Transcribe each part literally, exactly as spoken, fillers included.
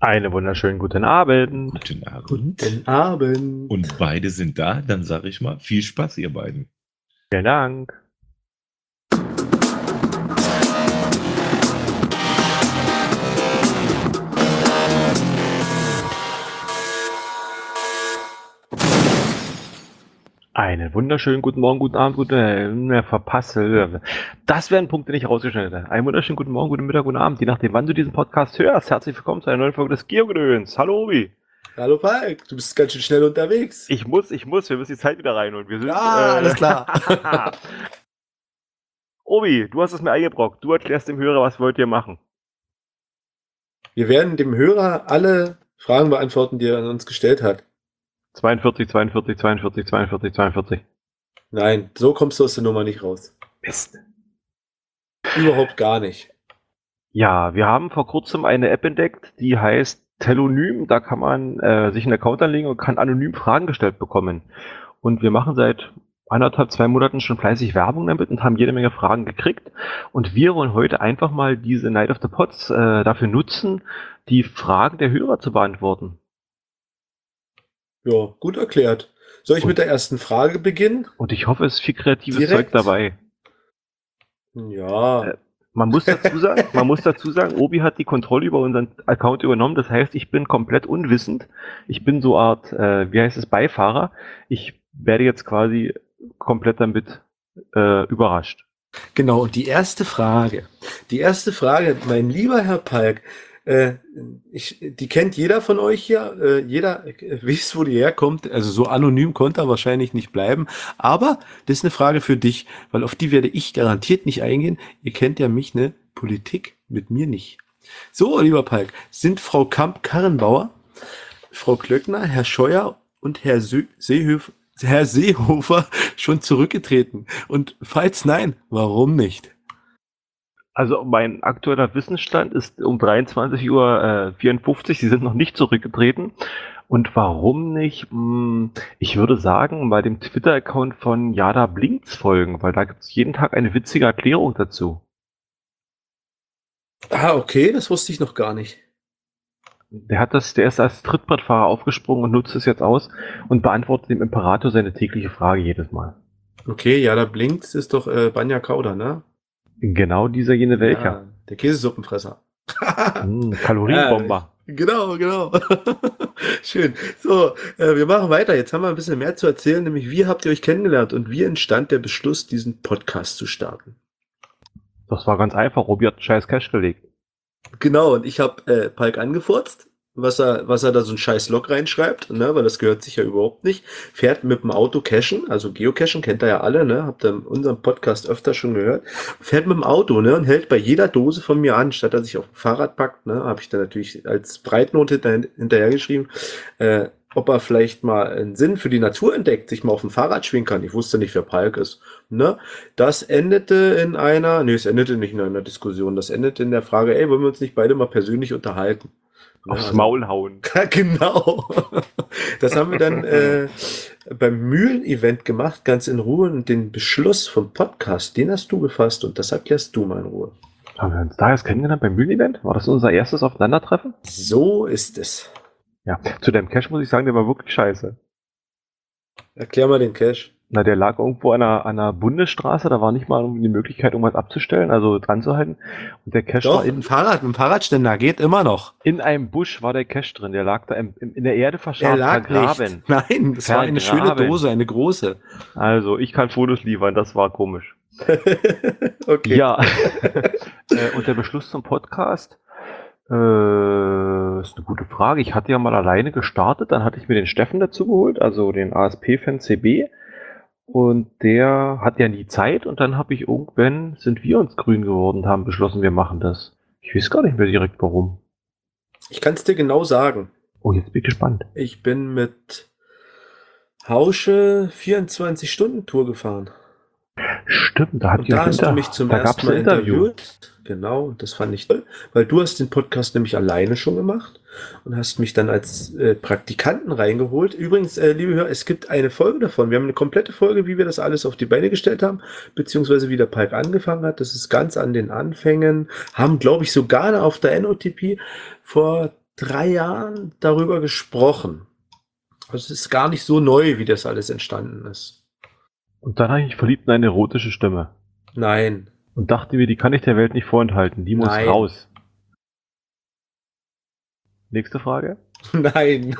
Einen wunderschönen guten Abend. Guten Abend. Guten Abend. Und beide sind da, dann sage ich mal, viel Spaß, ihr beiden. Vielen Dank. Einen wunderschönen guten Morgen, guten Abend, guten äh, verpasse. Das wären Punkte nicht rausgeschnitten. Einen wunderschönen guten Morgen, guten Mittag, guten Abend, je nachdem, wann du diesen Podcast hörst. Herzlich willkommen zu einer neuen Folge des Geogedöns. Hallo Obi. Hallo Falk, du bist ganz schön schnell unterwegs. Ich muss, ich muss, wir müssen die Zeit wieder rein und wir sind. Ja, äh, alles klar. Obi, du hast es mir eingebrockt. Du erklärst dem Hörer, was wollt ihr machen? Wir werden dem Hörer alle Fragen beantworten, die er an uns gestellt hat. zweiundvierzig, zweiundvierzig, zweiundvierzig, zweiundvierzig, zweiundvierzig. Nein, so kommst du aus der Nummer nicht raus. Mist. Überhaupt gar nicht. Ja, wir haben vor kurzem eine App entdeckt, die heißt Telonym. Da kann man äh, sich einen Account anlegen und kann anonym Fragen gestellt bekommen. Und wir machen seit anderthalb, zwei Monaten schon fleißig Werbung damit und haben jede Menge Fragen gekriegt. Und wir wollen heute einfach mal diese Night of the Pods äh, dafür nutzen, die Fragen der Hörer zu beantworten. Ja, gut erklärt. Soll ich Und- mit der ersten Frage beginnen? Und ich hoffe, es ist viel kreatives Direkt? Zeug dabei. Ja, Äh, Man muss dazu sagen, man muss dazu sagen, Obi hat die Kontrolle über unseren Account übernommen. Das heißt, ich bin komplett unwissend. Ich bin so eine Art, äh, wie heißt es, Beifahrer. Ich werde jetzt quasi komplett damit äh, überrascht. genau. Und die erste Frage, die erste Frage, mein lieber Herr Palk, äh, ich, die kennt jeder von euch hier, äh, jeder äh, weiß, wo die herkommt, also so anonym konnte er wahrscheinlich nicht bleiben, aber das ist eine Frage für dich, weil auf die werde ich garantiert nicht eingehen. Ihr kennt ja mich, ne? Politik mit mir nicht. So, lieber Palk, sind Frau Kamp-Karrenbauer, Frau Klöckner, Herr Scheuer und Herr Sö Seehöf Herr Seehofer schon zurückgetreten? Und falls nein, warum nicht? Also mein aktueller Wissensstand ist um dreiundzwanzig Uhr vierundfünfzig. Sie sind noch nicht zurückgetreten. Und warum nicht? Hm, Ich würde sagen, bei dem Twitter-Account von Jada Blinks folgen, weil da gibt es jeden Tag eine witzige Erklärung dazu. Ah, okay, das wusste ich noch gar nicht. Der hat das, der ist als Trittbrettfahrer aufgesprungen und nutzt es jetzt aus und beantwortet dem Imperator seine tägliche Frage jedes Mal. Okay, ja, da blinkt's, ist doch äh, Banja Kauder, ne? Genau dieser jene welcher. Ja, der Käsesuppenfresser. Hm, Kalorienbomber. Genau, genau. Schön. So, äh, wir machen weiter. Jetzt haben wir ein bisschen mehr zu erzählen, nämlich wie habt ihr euch kennengelernt und wie entstand der Beschluss, diesen Podcast zu starten? Das war ganz einfach. Robi hat einen scheiß Cash gelegt. Genau, und ich habe äh, Palk angefurzt, was er, was er da so ein scheiß Log reinschreibt, ne, weil das gehört sich ja überhaupt nicht. Fährt mit dem Auto cachen, also Geocachen kennt ihr ja alle, ne, habt ihr in unserem Podcast öfter schon gehört. Fährt mit dem Auto, ne, und hält bei jeder Dose von mir an, statt dass sich auf dem Fahrrad packt, ne, habe ich dann natürlich als Breitnote hinter, hinterhergeschrieben, äh, ob er vielleicht mal einen Sinn für die Natur entdeckt, sich mal auf dem Fahrrad schwingen kann. Ich wusste nicht, wer Palk ist. Ne? Das endete in einer, nee, es endete nicht in einer Diskussion, das endete in der Frage, ey, wollen wir uns nicht beide mal persönlich unterhalten? Ne, Aufs also- Maul hauen. Genau. Das haben wir dann äh, beim Mühlen-Event gemacht, ganz in Ruhe. Und den Beschluss vom Podcast, den hast du gefasst und das erklärst du mal in Ruhe. Haben wir uns da erst kennengelernt beim Mühlen-Event? War das unser erstes Aufeinandertreffen? So ist es. Ja. Zu dem Cash muss ich sagen, der war wirklich scheiße. Erklär mal den Cache. Na, der lag irgendwo an einer, an einer Bundesstraße, da war nicht mal irgendwie die Möglichkeit, irgendwas abzustellen, also dran zu halten. Und der Cache Doch, war mit dem in, Fahrrad, mit dem Fahrradständer geht immer noch. in einem Busch war der Cache drin, der lag da im, im, in der Erde Er verscharrt, lag vergraben. nicht. Nein, das war eine schöne Vergraben. Dose, eine große. Also, ich kann Fotos liefern, das war komisch. Okay. Ja, äh, und der Beschluss zum Podcast äh, ist eine gute Frage. Ich hatte ja mal alleine gestartet, dann hatte ich mir den Steffen dazu geholt, also den A S P-Fan C B. Und der hat ja nie Zeit und dann habe ich irgendwann, sind wir uns grün geworden und haben beschlossen, wir machen das. Ich weiß gar nicht mehr direkt warum. Ich kann es dir genau sagen. Oh, jetzt bin ich gespannt. Ich bin mit Hausche vierundzwanzig-Stunden-Tour gefahren. Stimmt, da hat Und da hast du mich zum ersten Mal Interview. interviewt. Genau, und das fand ich toll, weil du hast den Podcast nämlich alleine schon gemacht und hast mich dann als äh, Praktikanten reingeholt. Übrigens, äh, liebe Hörer, es gibt eine Folge davon. Wir haben eine komplette Folge, wie wir das alles auf die Beine gestellt haben, beziehungsweise wie der Palk angefangen hat. Das ist ganz an den Anfängen. Haben, glaube ich, sogar auf der N O T P vor drei Jahren darüber gesprochen. Also es ist gar nicht so neu, wie das alles entstanden ist. Und dann habe ich mich verliebt in eine erotische Stimme. Nein. Und dachte mir, die kann ich der Welt nicht vorenthalten. Die muss Nein. raus. Nächste Frage. Nein.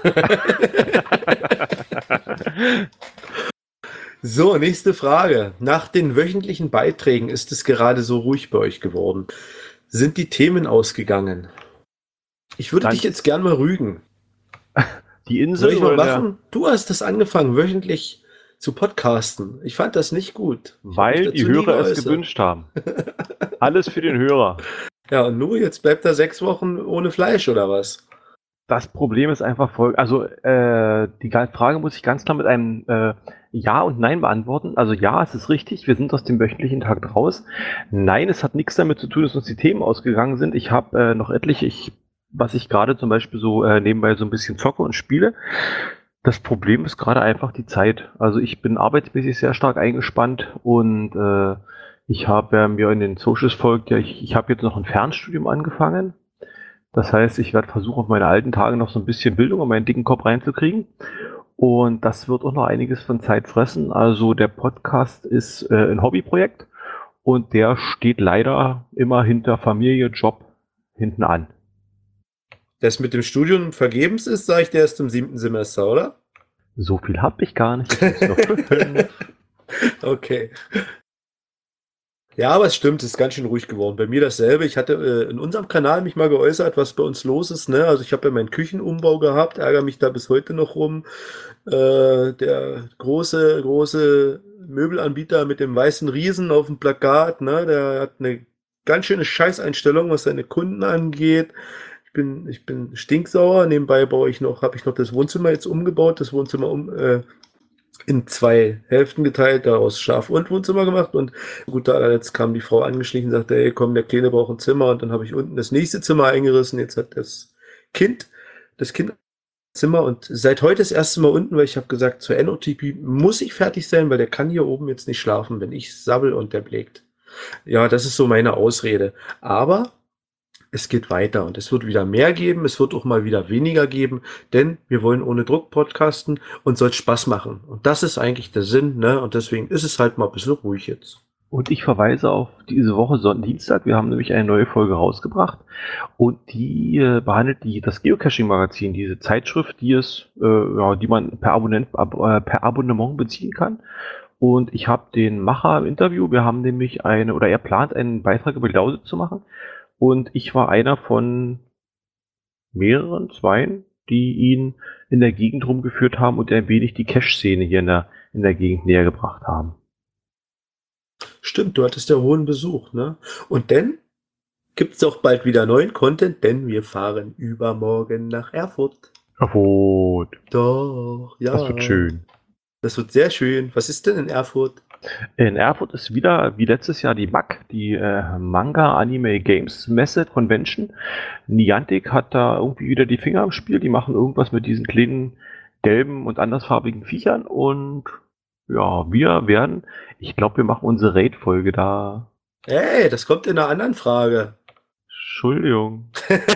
So, nächste Frage. Nach den wöchentlichen Beiträgen ist es gerade so ruhig bei euch geworden. Sind die Themen ausgegangen? Ich würde Dann- dich jetzt gern mal rügen. Die Soll Insel ich mal oder der, machen? Du hast das angefangen, wöchentlich zu podcasten. Ich fand das nicht gut. Ich hab weil mich die dazu nie Hörer es geäußert. gewünscht haben. Alles für den Hörer. Ja, und nur jetzt bleibt er sechs Wochen ohne Fleisch, oder was? Das Problem ist einfach folgendes. Also äh, die ga- Frage muss ich ganz klar mit einem äh, Ja und Nein beantworten. Also ja, es ist richtig, wir sind aus dem wöchentlichen Takt raus. Nein, es hat nichts damit zu tun, dass uns die Themen ausgegangen sind. Ich habe äh, noch etliche, ich, was ich gerade zum Beispiel so äh, nebenbei so ein bisschen zocke und spiele. Das Problem ist gerade einfach die Zeit. Also ich bin arbeitsmäßig sehr stark eingespannt und äh, ich habe ja mir in den Socials folgt, ja, ich, ich habe jetzt noch ein Fernstudium angefangen. Das heißt, ich werde versuchen, auf meine alten Tage noch so ein bisschen Bildung in meinen dicken Kopf reinzukriegen. Und das wird auch noch einiges von Zeit fressen. Also der Podcast ist äh, ein Hobbyprojekt und der steht leider immer hinter Familie, Job hinten an. Das mit dem Studium vergebens ist, sage ich dir erst im siebten Semester, oder? So viel habe ich gar nicht. Ich muss noch fünf. Okay. Ja, aber es stimmt, es ist ganz schön ruhig geworden. Bei mir dasselbe. Ich hatte äh, in unserem Kanal mich mal geäußert, was bei uns los ist. Ne? Also ich habe ja meinen Küchenumbau gehabt, ärgere mich da bis heute noch rum. Äh, der große, große Möbelanbieter mit dem weißen Riesen auf dem Plakat, ne? Der hat eine ganz schöne Scheißeinstellung, was seine Kunden angeht. Ich bin, ich bin stinksauer. Nebenbei baue ich noch, habe ich noch das Wohnzimmer jetzt umgebaut, das Wohnzimmer um, äh, in zwei Hälften geteilt, daraus Schlaf- und Wohnzimmer gemacht. Und gut, da jetzt kam die Frau angeschlichen und sagte, ey, komm, der Kleine braucht ein Zimmer. Und dann habe ich unten das nächste Zimmer eingerissen. Jetzt hat das Kind, das Kind Zimmer und seit heute das erste Mal unten, weil ich habe gesagt, zur N O T P muss ich fertig sein, weil der kann hier oben jetzt nicht schlafen, wenn ich sabbel und der blägt. Ja, das ist so meine Ausrede. Aber es geht weiter und es wird wieder mehr geben, es wird auch mal wieder weniger geben, denn wir wollen ohne Druck podcasten und soll Spaß machen. Und das ist eigentlich der Sinn, ne? Und deswegen ist es halt mal ein bisschen ruhig jetzt. Und ich verweise auf diese Woche Sonntag, Dienstag. Wir haben nämlich eine neue Folge rausgebracht und die äh, behandelt die, das Geocaching-Magazin, diese Zeitschrift, die es, äh, ja, die man per, Abonnent, ab, äh, per Abonnement beziehen kann. Und ich habe den Macher im Interview. Wir haben nämlich eine, oder er plant einen Beitrag über die Lausitz zu machen. Und ich war einer von mehreren, zweien, die ihn in der Gegend rumgeführt haben und ein wenig die Cache-Szene hier in der, in der Gegend näher gebracht haben. Stimmt, du hattest ja hohen Besuch, ne? Und dann gibt es auch bald wieder neuen Content, denn wir fahren übermorgen nach Erfurt. Erfurt. Doch, ja. Das wird schön. Das wird sehr schön. Was ist denn in Erfurt? In Erfurt ist wieder, wie letztes Jahr, die M A C, die äh, Manga Anime Games Messe Convention. Niantic hat da irgendwie wieder die Finger im Spiel. Die machen irgendwas mit diesen kleinen gelben und andersfarbigen Viechern. Und ja, wir werden, ich glaube, wir machen unsere Raid-Folge da. Hey, das kommt in einer anderen Frage. Entschuldigung.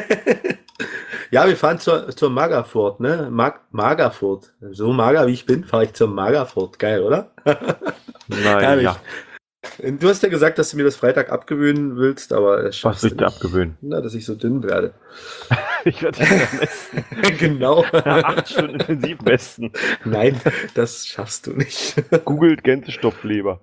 Ja, wir fahren zur, zur Magerfurt, ne? Mag, Magerfurt. So mager wie ich bin, fahre ich zur Magerfurt. Geil, oder? Naja, Du hast ja gesagt, dass du mir das Freitag abgewöhnen willst, aber das was schaffst will ich du dir nicht. abgewöhnen? Na, dass ich so dünn werde. Ich werde dich messen. Genau. Acht Stunden intensiv messen. Nein, das schaffst du nicht. Googelt Gänsestopfleber.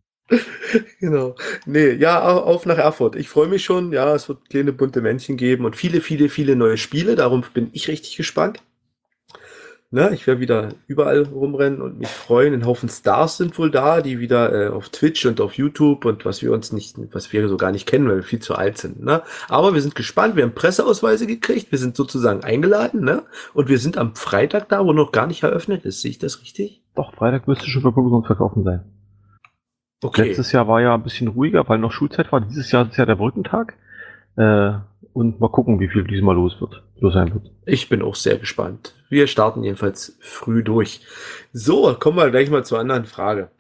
Genau. Nee, ja, au- auf nach Erfurt. Ich freue mich schon. Ja, es wird kleine bunte Männchen geben und viele, viele, viele neue Spiele. Darum bin ich richtig gespannt. Ne, ich werde wieder überall rumrennen und mich freuen. Ein Haufen Stars sind wohl da, die wieder äh, auf Twitch und auf YouTube und was wir uns nicht, was wir so gar nicht kennen, weil wir viel zu alt sind. Ne? Aber wir sind gespannt. Wir haben Presseausweise gekriegt. Wir sind sozusagen eingeladen. Ne? Und wir sind am Freitag da, wo noch gar nicht eröffnet ist. Sehe ich das richtig? Doch, Freitag müsste schon für Publikum verkaufen sein. Okay. Letztes Jahr war ja ein bisschen ruhiger, weil noch Schulzeit war. Dieses Jahr ist ja der Brückentag. Äh, und mal gucken, wie viel diesmal los wird, los sein wird. Ich bin auch sehr gespannt. Wir starten jedenfalls früh durch. So, kommen wir gleich mal zur anderen Frage.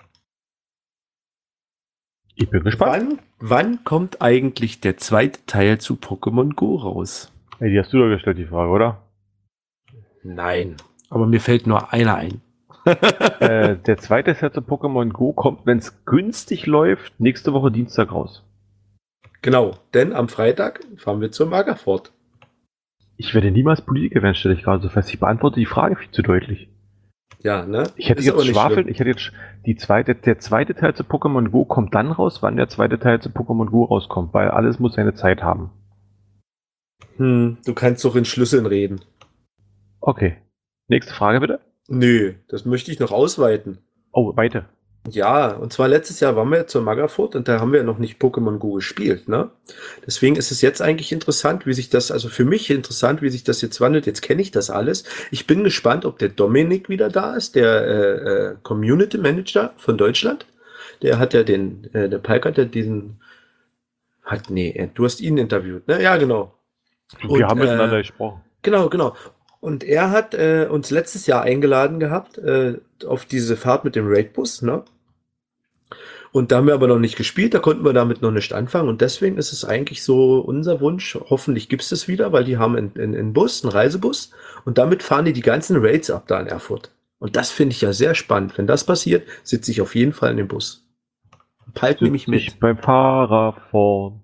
Ich bin gespannt. Wann, wann kommt eigentlich der zweite Teil zu Pokémon Go raus? Ey, die hast du doch gestellt, die Frage, oder? Nein. Aber mir fällt nur einer ein. äh, der zweite Set zu Pokémon Go kommt, wenn es günstig läuft, nächste Woche Dienstag raus. Genau, denn am Freitag fahren wir zur Magerford. Ich werde niemals Politiker werden, stelle ich gerade so fest. Ich beantworte die Frage viel zu deutlich. Ja, ne? Ich hätte Ist jetzt aber nicht schwafeln, schlimm. ich hätte jetzt die zweite, der zweite Teil zu Pokémon Go kommt dann raus, wann der zweite Teil zu Pokémon Go rauskommt, weil alles muss seine Zeit haben. Hm, du kannst doch in Schlüsseln reden. Okay. Nächste Frage bitte. Nö, das möchte ich noch ausweiten. Oh, weiter. Ja, und zwar letztes Jahr waren wir zur Magerfurt und da haben wir noch nicht Pokémon Go gespielt, ne? Deswegen ist es jetzt eigentlich interessant, wie sich das, also für mich interessant, wie sich das jetzt wandelt. Jetzt kenne ich das alles. Ich bin gespannt, ob der Dominik wieder da ist, der äh, äh, Community Manager von Deutschland. Der hat ja den, äh, der Palk hat ja diesen, hat, nee, äh, du hast ihn interviewt, ne? Ja, genau. Wir Und, haben miteinander äh, gesprochen. Genau, genau. Und er hat äh, uns letztes Jahr eingeladen gehabt äh, auf diese Fahrt mit dem Raidbus, ne? Und da haben wir aber noch nicht gespielt, da konnten wir damit noch nicht anfangen. Und deswegen ist es eigentlich so unser Wunsch, hoffentlich gibt es das wieder, weil die haben einen, einen, einen Bus, einen Reisebus. Und damit fahren die die ganzen Raids ab da in Erfurt. Und das finde ich ja sehr spannend. Wenn das passiert, sitze ich auf jeden Fall in dem Bus. Palk nehme ich mit. Ich beim Fahrer vorn.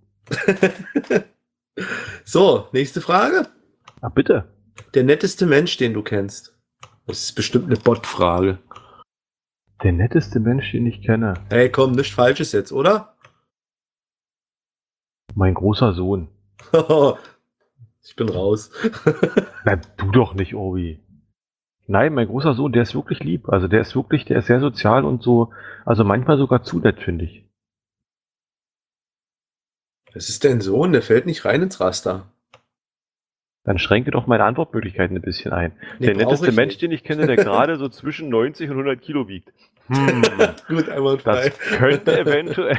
So, nächste Frage. Ah, bitte. Der netteste Mensch, den du kennst. Das ist bestimmt eine Bot-Frage. Der netteste Mensch, den ich kenne. Hey, komm, nichts Falsches jetzt, oder? Mein großer Sohn. Ich bin raus. Na, du doch nicht, Obi. Nein, mein großer Sohn, der ist wirklich lieb. Also der ist wirklich, der ist sehr sozial und so, also manchmal sogar zu nett, finde ich. Das ist dein Sohn, der fällt nicht rein ins Raster. Dann schränke doch meine Antwortmöglichkeiten ein bisschen ein. Nee, der brauch netteste ich Mensch, nicht. den ich kenne, der gerade so zwischen neunzig und hundert Kilo wiegt. Hm, Gut, einwandfrei. das könnte eventuell...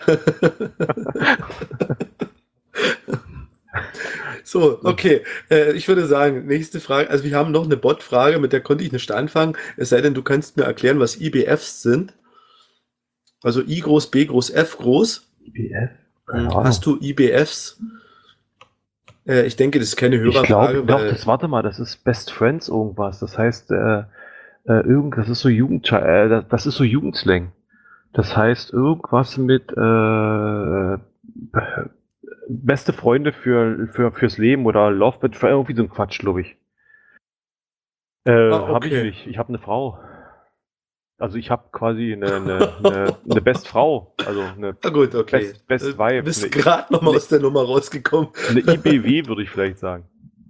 So, okay. Äh, ich würde sagen, nächste Frage. Also wir haben noch eine Bot-Frage, mit der konnte ich nicht anfangen. Es sei denn, du kannst mir erklären, was I B Fs sind. Also I groß, B groß, F groß. I B F? Keine Hm, Ahnung. Hast du I B Fs? Äh, ich denke, das ist keine Ich Hörerfrage. glaube, doch, weil- das, warte mal, das ist Best Friends irgendwas. Das heißt, äh, äh, irgend, das ist so Jugend, äh, das- das ist so Jugendslang. Das heißt irgendwas mit äh, beste Freunde für, für fürs Leben oder Love Best Friend, irgendwie so ein Quatsch, glaube ich. Äh, Ah, Habe ich okay. nicht. Ich habe eine Frau. Also ich habe quasi eine, eine, eine, eine Best Frau, also eine, Na gut, okay. Best- Best Äh, Vibe. Du bist Nee. gerade noch mal Nee. aus der Nummer rausgekommen. eine I B W, würde ich vielleicht sagen.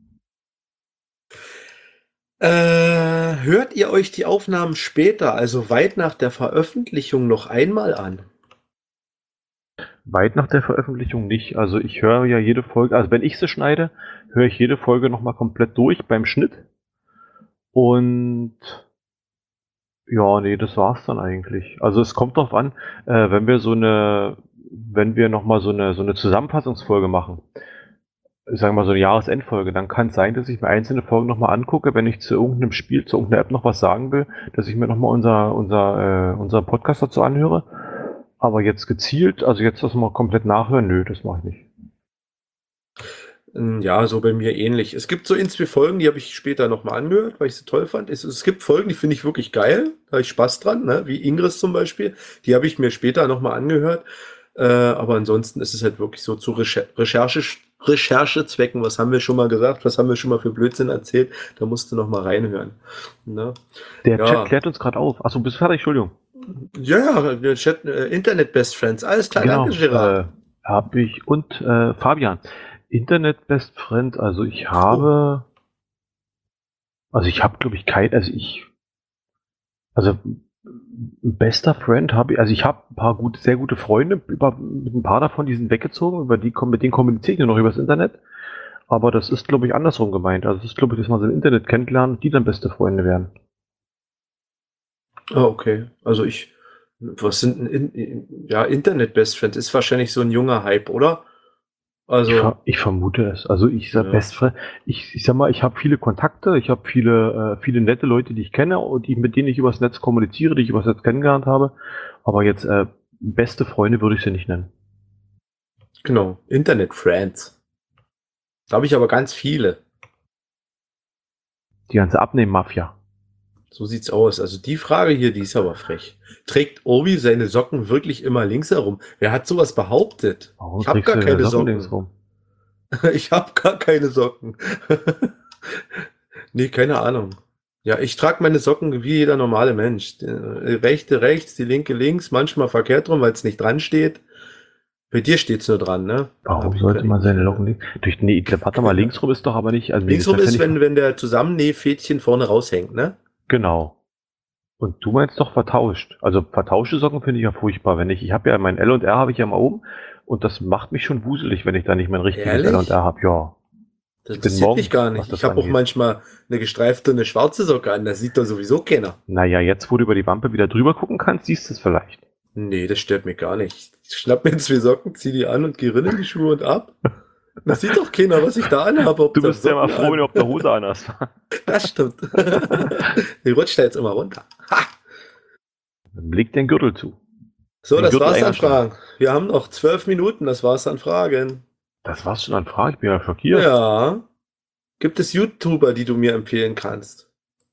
Äh, hört ihr euch die Aufnahmen später, also weit nach der Veröffentlichung, noch einmal an? Weit nach der Veröffentlichung nicht. Also ich höre ja jede Folge, also wenn ich sie schneide, höre ich jede Folge nochmal komplett durch beim Schnitt. Und ja, nee, das war's dann eigentlich. Also es kommt drauf an, äh, wenn wir so eine, wenn wir nochmal so eine, so eine Zusammenfassungsfolge machen, sagen wir mal so eine Jahresendfolge, dann kann es sein, dass ich mir einzelne Folgen nochmal angucke, wenn ich zu irgendeinem Spiel, zu irgendeiner App noch was sagen will, dass ich mir nochmal unser, unser, äh, unseren Podcast dazu anhöre. Aber jetzt gezielt, also jetzt das mal komplett nachhören, nö, das mache ich nicht. Ähm, Ja, so bei mir ähnlich. Es gibt so ein, zwei Folgen, die habe ich später nochmal angehört, weil ich sie toll fand. Es, es gibt Folgen, die finde ich wirklich geil, da habe ich Spaß dran, ne? Wie Ingress zum Beispiel. Die habe ich mir später nochmal angehört. Äh, aber ansonsten ist es halt wirklich so zu Recher Recherche Recherchezwecken. Was haben wir schon mal gesagt? Was haben wir schon mal für Blödsinn erzählt? Da musst du nochmal reinhören. Ne? Der Ja. Chat klärt uns gerade auf. Achso, bist du fertig? Entschuldigung. Ja, ja, der Chat, äh, Internet Best Friends. Alles klar, Genau, danke, Gerard. äh, habe ich. Und äh, Fabian, Internet Best Friend, also ich habe, also ich habe, glaube ich, kein, also ich, also ein bester Friend habe ich, also ich habe ein paar gute, sehr gute Freunde, über, mit ein paar davon, die sind weggezogen, über die, mit denen kommuniziere ich nur noch übers Internet. Aber das ist, glaube ich, andersrum gemeint. Also es ist, glaube ich, dass man so im Internet kennenlernt, die dann beste Freunde werden. Ah, okay. Also ich, was sind denn in, in, ja, Internet Best Friends ist wahrscheinlich so ein junger Hype, oder? Ich, Also, ver ich vermute es. Also ich sag Ja. Best Friend, ich, ich sag mal, ich habe viele Kontakte, ich habe viele, äh, viele nette Leute, die ich kenne und die, mit denen ich übers Netz kommuniziere, die ich übers Netz kennengelernt habe. Aber jetzt äh, beste Freunde würde ich sie nicht nennen. genau, Internet Friends. Da habe ich aber ganz viele. Die ganze Abnehmen-Mafia. So sieht's aus. Also die Frage hier, die ist aber frech. Trägt Obi seine Socken wirklich immer links herum? Wer hat sowas behauptet? Warum Ich habe trägst gar du deine keine Socken Socken. links rum? Ich habe gar keine Socken. Nee, keine Ahnung. Ja, ich trage meine Socken wie jeder normale Mensch. Die rechte rechts, die linke links, manchmal verkehrt rum, weil es nicht dran steht. Bei dir steht's nur dran, ne? Warum Hab ich sollte keine- man seine Locken links? Durch, nee, warte mal, Keine- links rum ist doch aber nicht. Also mir Linksrum das ist, ja wenn, nicht- wenn der Zusammennähfädchen vorne raushängt, ne? Genau. Und du meinst doch vertauscht. Also vertauschte Socken finde ich ja furchtbar. Wenn ich, ich habe ja mein L und R habe ich ja mal oben und das macht mich schon wuselig, wenn ich da nicht mein richtiges Ehrlich? L und R habe. Ja. Das Ich bin interessiert morgen, mich gar was nicht. das Ich habe auch angeht. manchmal eine gestreifte und eine schwarze Socke an. Das sieht doch sowieso keiner. Naja, jetzt wo du über die Wampe wieder drüber gucken kannst, siehst du es vielleicht. Nee, das stört mich gar nicht. Ich schnapp mir zwei Socken, zieh die an und geh rein in die Schuhe und ab. Das sieht doch keiner, was ich da anhabe. ob Du da bist ja mal Socken froh, wenn an. du auf der Hose an hast. Das stimmt. Die rutscht da jetzt immer runter. Ha! Dann leg den Gürtel zu. So, Den das Gürtel war's an eingeschlagen. Fragen. Wir haben noch zwölf Minuten, das war's an Fragen. Das war's schon an Fragen. Ich bin ja schockiert. Ja. Gibt es YouTuber, die du mir empfehlen kannst?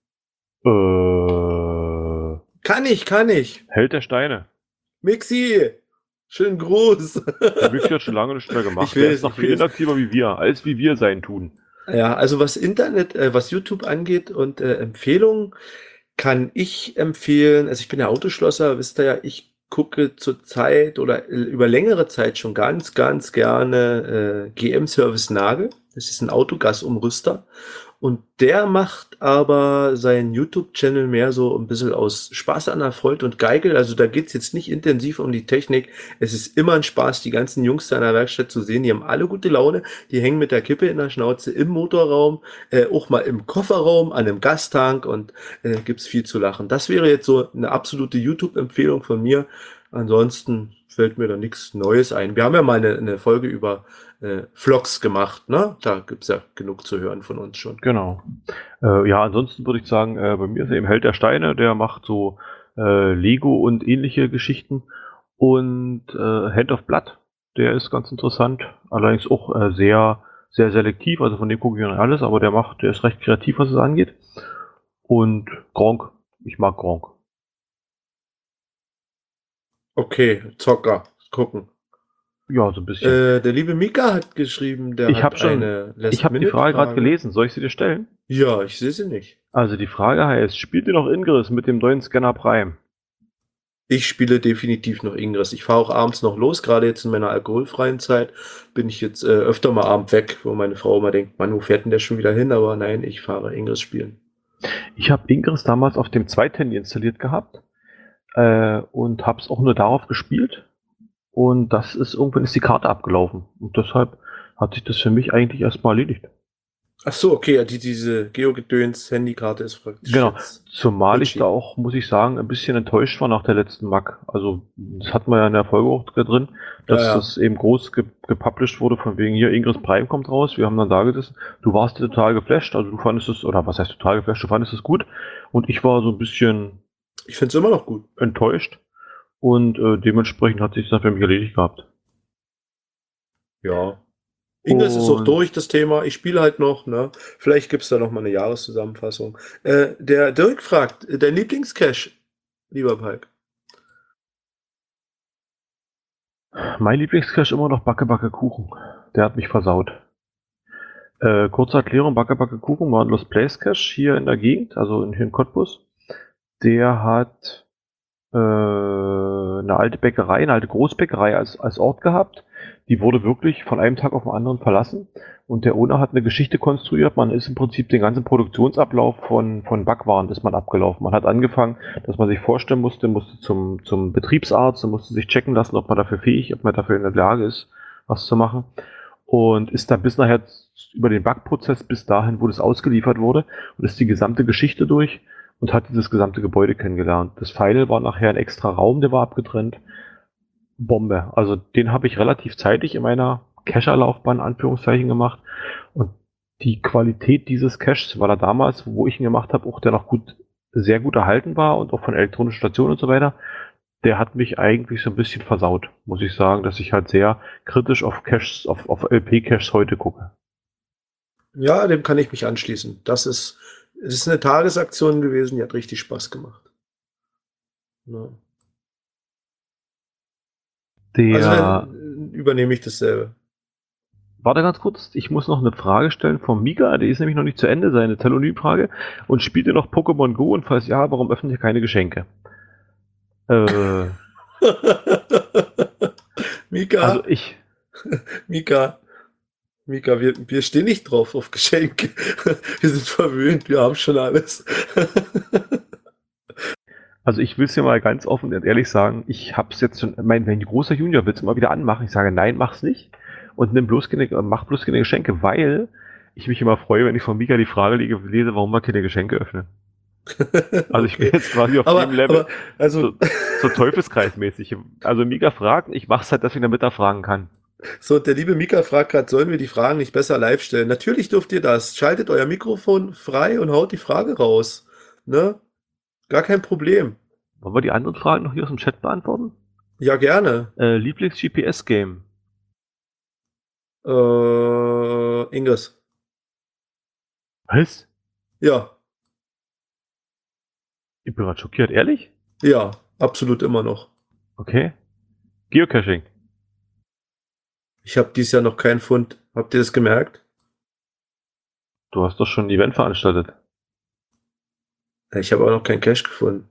Äh, Kann ich, kann ich. Held der Steine. Mixi, schönen Gruß. Der Mixi hat schon lange nicht mehr gemacht. Ich Der weiß, ist noch ich viel weiß. inaktiver wie wir, als wie wir sein tun. Ja, also was Internet, äh, was YouTube angeht und äh, Empfehlungen, kann ich empfehlen, also ich bin ja Autoschlosser, wisst ihr ja, ich gucke zur Zeit oder äh, über längere Zeit schon ganz, ganz gerne äh, G M-Service Nagel. Das ist ein Autogasumrüster. Und der macht aber seinen YouTube-Channel mehr so ein bisschen aus Spaß an der Freude und Geigel. Also da geht's jetzt nicht intensiv um die Technik. Es ist immer ein Spaß, die ganzen Jungs da in der Werkstatt zu sehen. Die haben alle gute Laune. Die hängen mit der Kippe in der Schnauze im Motorraum, äh, auch mal im Kofferraum, an einem Gastank und äh, gibt's viel zu lachen. Das wäre jetzt so eine absolute YouTube-Empfehlung von mir. Ansonsten fällt mir da nichts Neues ein. Wir haben ja mal eine, eine Folge über äh, Vlogs gemacht, ne? Da gibt's ja genug zu hören von uns schon. Genau. Äh, ja, ansonsten würde ich sagen, äh, bei mir ist eben Held der Steine, der macht so äh, Lego und ähnliche Geschichten. Und äh, Hand of Blood, der ist ganz interessant, allerdings auch äh, sehr, sehr selektiv, also von dem gucke ich nicht alles, aber der macht, der ist recht kreativ, was es angeht. Und Gronk, ich mag Gronk. Okay, Zocker, gucken. Ja, so ein bisschen. Äh, der liebe Mika hat geschrieben, der Ich hat hab schon- eine ich habe die Frage gerade Last-Minute-Frage. gelesen, soll ich sie dir stellen? Ja, ich sehe sie nicht. Also die Frage heißt, spielt ihr noch Ingress mit dem neuen Scanner Prime? Ich spiele definitiv noch Ingress. Ich fahre auch abends noch los, gerade jetzt in meiner alkoholfreien Zeit bin ich jetzt äh, öfter mal abend weg, wo meine Frau immer denkt, Mann, wo fährt denn der schon wieder hin? Aber nein, ich fahre Ingress spielen. Ich habe Ingress damals auf dem Zweithandy installiert gehabt äh, und habe es auch nur darauf gespielt. Und das ist irgendwann ist die Karte abgelaufen. Und deshalb hat sich das für mich eigentlich erstmal erledigt. Ach so, okay, ja, die, diese Geo-Gedöns-Handykarte ist praktisch Genau. jetzt. Zumal ich Gucci. da auch, muss ich sagen, ein bisschen enttäuscht war nach der letzten Mac. Also, das hatten wir ja in der Folge auch drin, dass Ja, ja. das eben groß ge gepublished wurde, von wegen hier, Ingress Prime kommt raus. Wir haben dann da gesessen. Du warst total geflasht, also du fandest es, oder was heißt total geflasht, du fandest es gut. Und ich war so ein bisschen Ich finde es immer noch gut. enttäuscht. Und äh, dementsprechend hat sich das dann für mich erledigt gehabt. Ja. Ingress ist auch Und- durch, das Thema. Ich spiele halt noch, ne? Vielleicht gibt's da noch mal eine Jahreszusammenfassung. Äh, der Dirk fragt, äh, dein Lieblingscache, lieber Palk? Mein Lieblingscache immer noch Backe Backe Kuchen. Der hat mich versaut. Äh, kurze Erklärung, Backe Backe Kuchen war ein Lost Place Cache hier in der Gegend, also in, hier in Cottbus. Der hat äh, eine alte Bäckerei, eine alte Großbäckerei als, als Ort gehabt. Die wurde wirklich von einem Tag auf den anderen verlassen. Und der Owner hat eine Geschichte konstruiert. Man ist im Prinzip den ganzen Produktionsablauf von, von Backwaren ist man abgelaufen. Man hat angefangen, dass man sich vorstellen musste, musste zum, zum Betriebsarzt und musste sich checken lassen, ob man dafür fähig, ob man dafür in der Lage ist, was zu machen. Und ist dann bis nachher über den Backprozess bis dahin, wo das ausgeliefert wurde und ist die gesamte Geschichte durch und hat dieses gesamte Gebäude kennengelernt. Das Final war nachher ein extra Raum, der war abgetrennt. Bombe. Also den habe ich relativ zeitig in meiner Cacher-Laufbahn in Anführungszeichen gemacht. Und die Qualität dieses Caches, weil er damals, wo ich ihn gemacht habe, auch der noch gut, sehr gut erhalten war und auch von elektronischen Stationen und so weiter, der hat mich eigentlich so ein bisschen versaut, muss ich sagen, dass ich halt sehr kritisch auf Caches, auf, auf L P-Caches heute gucke. Ja, dem kann ich mich anschließen. Das ist, das ist eine Tagesaktion gewesen, die hat richtig Spaß gemacht. Ja. Also Der, dann übernehme ich dasselbe. warte ganz kurz, ich muss noch eine Frage stellen vom Mika, die ist nämlich noch nicht zu Ende, seine Telonym-Frage. Und spielt ihr noch Pokémon Go? Und falls ja, warum öffnet ihr keine Geschenke? Äh, Mika, also ich, Mika, Mika, wir, wir stehen nicht drauf auf Geschenke. Wir sind verwöhnt, wir haben schon alles. also ich will es dir mal ganz offen und ehrlich sagen, ich hab's jetzt schon, mein, mein großer Junior will es immer wieder anmachen. Ich sage, nein, mach's nicht. Und nimm bloß keine, mach bloß keine Geschenke, weil ich mich immer freue, wenn ich von Mika die Frage lese, warum wir keine Geschenke öffnen. Also ich bin Okay. jetzt quasi auf Aber, dem Level, aber also, so, so Teufelskreismäßig. Also Mika fragt, ich mach's halt, deswegen damit er fragen kann. so, der liebe Mika fragt gerade, sollen wir die Fragen nicht besser live stellen? Natürlich dürft ihr das. Schaltet euer Mikrofon frei und haut die Frage raus. Ne? Gar kein Problem. Wollen wir die anderen Fragen noch hier aus dem Chat beantworten? Ja, gerne. Äh, Lieblings-G P S-Game. Äh, Inges. Was? Ja, Ich bin gerade schockiert, ehrlich? ja, absolut immer noch. Okay. Geocaching. Ich habe dieses Jahr noch keinen Fund. Habt ihr das gemerkt? Du hast doch schon ein Event veranstaltet. Ja, ich habe auch noch keinen Cash gefunden.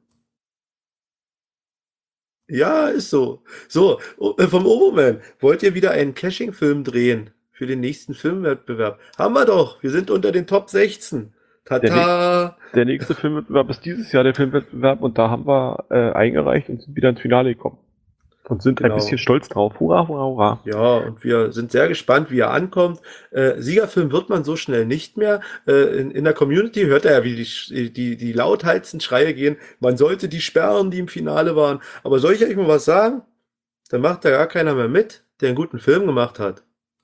Ja, ist so. So, o- äh, vom Oberman. Wollt ihr wieder einen Caching-Film drehen für den nächsten Filmwettbewerb? Haben wir doch. Wir sind unter den Top sechzehn. Tata. Der nächste Filmwettbewerb ist dieses Jahr der Filmwettbewerb und da haben wir äh, eingereicht und sind wieder ins Finale gekommen. Und sind Genau. ein bisschen stolz drauf. Hurra, hurra, hurra. Ja, und wir sind sehr gespannt, wie er ankommt. Äh, Siegerfilm wird man so schnell nicht mehr. Äh, in, in der Community hört er ja, wie die, Sch- die, die lautheilsten Schreie gehen. Man sollte die sperren, die im Finale waren. Aber soll ich euch mal was sagen? Dann macht da gar keiner mehr mit, der einen guten Film gemacht hat.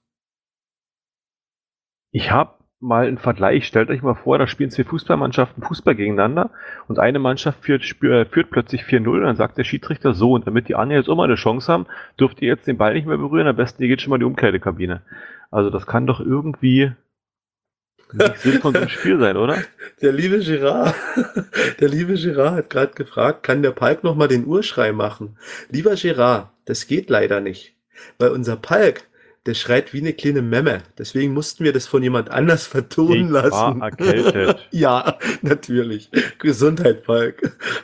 Ich habe mal einen Vergleich. Stellt euch mal vor, da spielen zwei Fußballmannschaften Fußball gegeneinander und eine Mannschaft führt, spür- äh, führt plötzlich vier null und dann sagt der Schiedsrichter so, und damit die anderen jetzt auch mal eine Chance haben, dürft ihr jetzt den Ball nicht mehr berühren, am besten ihr geht schon mal in die Umkleidekabine. Also das kann doch irgendwie nicht Sinn von so einem Spiel sein, oder? Der liebe Gerard, der liebe Gerard hat gerade gefragt, kann der Palk noch mal den Urschrei machen? Lieber Gerard, das geht leider nicht, weil unser Palk, der schreit wie eine kleine Memme. Deswegen mussten wir das von jemand anders vertonen Ich lassen. war erkältet. Ja, natürlich. Gesundheit, Palk.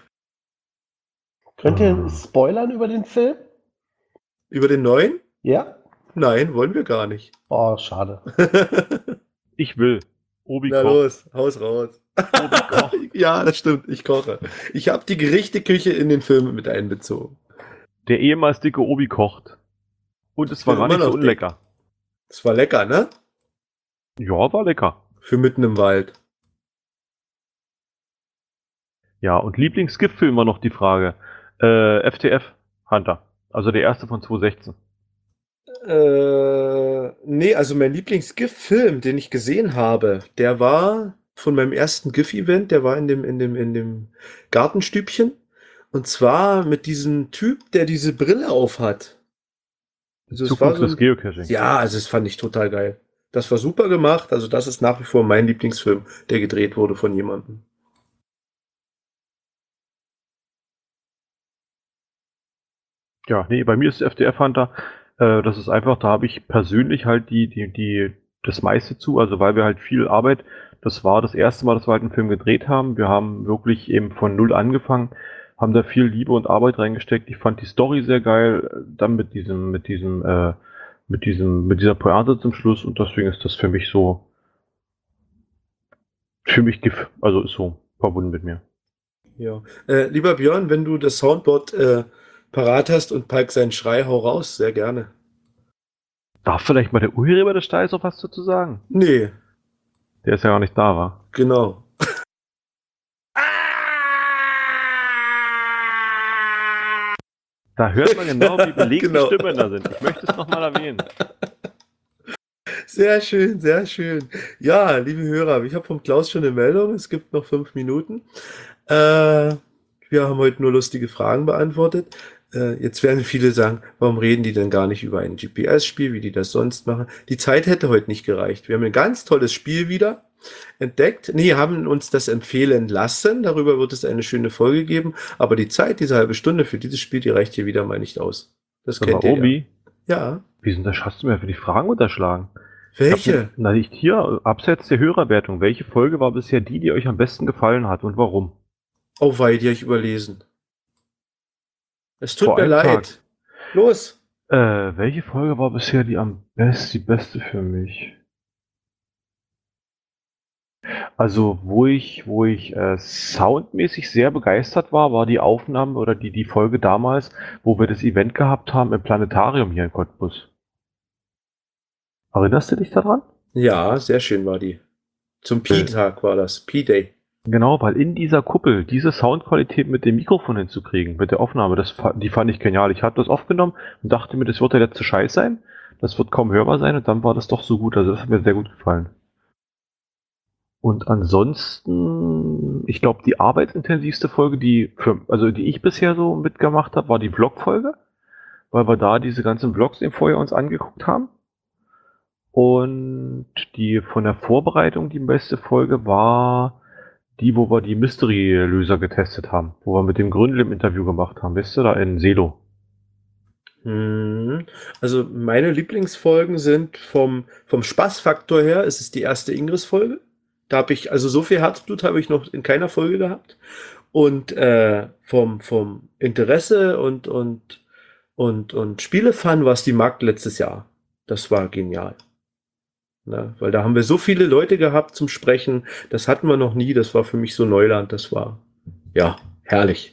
Könnt ihr spoilern über den Film? Über den neuen? Ja? Nein, wollen wir gar nicht. Oh, schade. Ich will. Obi Na kocht. los, haus raus. Obi kocht. Ja, das stimmt, ich koche. Ich habe die Gerichteküche in den Film mit einbezogen. Der ehemals dicke Obi kocht. Und es war Ja, gar immer nicht so noch dick. unlecker. Das war lecker, ne? Ja, war lecker. Für mitten im Wald. Ja, und Lieblingsgiftfilm war noch die Frage. Äh, F T F Hunter. Also der erste von zwanzig sechzehn. Äh, nee, also mein Lieblings-GIF-Film, den ich gesehen habe, der war von meinem ersten GIF-Event, der war in dem, in dem, in dem Gartenstübchen. Und zwar mit diesem Typ, der diese Brille auf hat. Also es war Zukunft so des ein, Geocaching. ja, also das fand ich total geil. Das war super gemacht. Also das ist nach wie vor mein Lieblingsfilm, der gedreht wurde von jemandem. Ja, nee, bei mir ist F T F Hunter, äh, das ist einfach, da habe ich persönlich halt die, die, die, das meiste zu, also weil wir halt viel Arbeit, das war das erste Mal, dass wir halt einen Film gedreht haben. Wir haben wirklich eben von null angefangen, haben da viel Liebe und Arbeit reingesteckt. Ich fand die Story sehr geil, dann mit diesem, mit diesem, äh, mit diesem, mit dieser Pointe zum Schluss und deswegen ist das für mich so, für mich GIF, also ist so verbunden mit mir. Ja. Äh, lieber Björn, wenn du das Soundboard äh, parat hast und Palk seinen Schrei, hau raus, sehr gerne. Darf vielleicht mal der Urheber des Steils auch was dazu sagen? Nee, Der ist ja gar nicht da, war. genau. Da hört man genau, wie belegt Genau. die Stimmen da sind. Ich möchte es nochmal erwähnen. Sehr schön, sehr schön. Ja, liebe Hörer, ich habe vom Klaus schon eine Meldung. Es gibt noch fünf Minuten. Äh, wir haben heute nur lustige Fragen beantwortet. Äh, jetzt werden viele sagen, warum reden die denn gar nicht über ein G P S-Spiel, wie die das sonst machen? Die Zeit hätte heute nicht gereicht. Wir haben ein ganz tolles Spiel wieder entdeckt. Nee, haben uns das empfehlen lassen. Darüber wird es eine schöne Folge geben. Aber die Zeit, diese halbe Stunde für dieses Spiel, die reicht hier wieder mal nicht aus. Das Sag mal, kennt ihr Obi, ja. Ja. wieso das hast du mir für die Fragen unterschlagen? Ich Welche? hab, na, nicht hier, abseits der Hörerwertung. Welche Folge war bisher die, die euch am besten gefallen hat und warum? Oh wei, die habe ich überlesen. Es tut Vor mir einem leid. Tag. Los. Äh, welche Folge war bisher die am besten, die beste für mich? Also, wo ich, wo ich äh, soundmäßig sehr begeistert war, war die Aufnahme oder die, die Folge damals, wo wir das Event gehabt haben im Planetarium hier in Cottbus. Erinnerst du dich daran? Ja, sehr schön war die. Zum Pi-Tag war das. Pi-Day. Genau, weil in dieser Kuppel diese Soundqualität mit dem Mikrofon hinzukriegen, mit der Aufnahme, das, fa- die fand ich genial. Ich habe das aufgenommen und dachte mir, das wird der letzte Scheiß sein. Das wird kaum hörbar sein und dann war das doch so gut. Also das hat mir sehr gut gefallen. Und ansonsten, ich glaube, die arbeitsintensivste Folge, die für, also die ich bisher so mitgemacht habe, war die Vlog-Folge, weil wir da diese ganzen Vlogs im Vorjahr uns angeguckt haben. Und die von der Vorbereitung die beste Folge war die, wo wir die Mystery-Löser getestet haben, wo wir mit dem Gründel im Interview gemacht haben, weißt du, da in Selo. Mhm. Also meine Lieblingsfolgen sind vom, vom Spaßfaktor her, ist es die erste Ingress-Folge. Da habe ich, also so viel Herzblut habe ich noch in keiner Folge gehabt. Und äh, vom, vom Interesse und, und, und, und Spielefun war es die Markt letztes Jahr. Das war genial. Ne? Weil da haben wir so viele Leute gehabt zum Sprechen. Das hatten wir noch nie. Das war für mich so Neuland. Das war, ja, herrlich.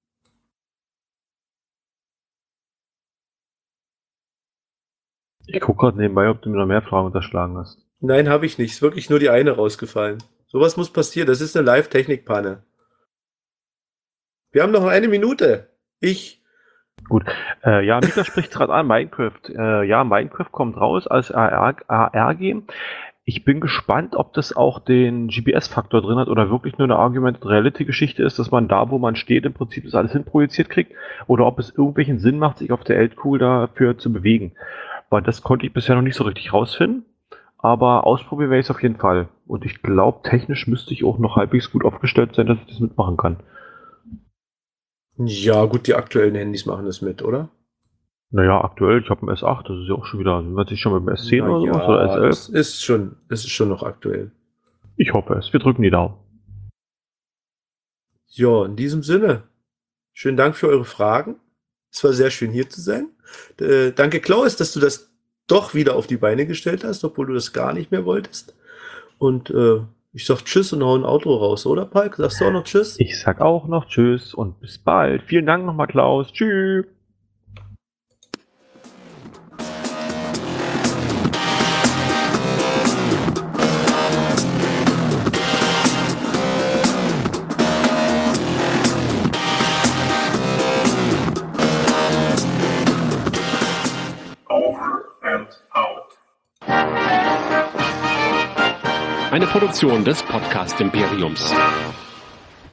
Ich gucke gerade nebenbei, ob du mir noch mehr Fragen unterschlagen hast. Nein, habe ich nicht. Ist wirklich nur die eine rausgefallen. Sowas muss passieren. Das ist eine Live-Technik-Panne. Wir haben noch eine Minute. Ich. Äh, ja, Mika spricht gerade an, Minecraft. Äh, ja, Minecraft kommt raus als A R-Game. Ich bin gespannt, ob das auch den G P S-Faktor drin hat oder wirklich nur eine Augmented Reality-Geschichte ist, dass man da, wo man steht, im Prinzip das alles hinprojiziert kriegt oder ob es irgendwelchen Sinn macht, sich auf der Eltkugel dafür zu bewegen. Weil das konnte ich bisher noch nicht so richtig rausfinden. Aber ausprobieren werde ich es auf jeden Fall. Und ich glaube, technisch müsste ich auch noch halbwegs gut aufgestellt sein, dass ich das mitmachen kann. Ja, gut, die aktuellen Handys machen das mit, oder? Naja, aktuell, ich habe einen S acht, das ist ja auch schon wieder, sind wir sich schon mit dem S zehn Na oder ja, sowas oder S elf? das ist schon, das ist schon noch aktuell. Ich hoffe es. Wir drücken die Daumen. Ja, in diesem Sinne. Schönen Dank für eure Fragen. Es war sehr schön hier zu sein. Äh, danke, Klaus, dass du das doch wieder auf die Beine gestellt hast, obwohl du das gar nicht mehr wolltest. Und äh, ich sag Tschüss und hau ein Outro raus, oder Palk? Sagst du auch noch Tschüss? Ich sag auch noch Tschüss und bis bald. Vielen Dank nochmal, Klaus. Tschüss. Eine Produktion des Podcast Imperiums.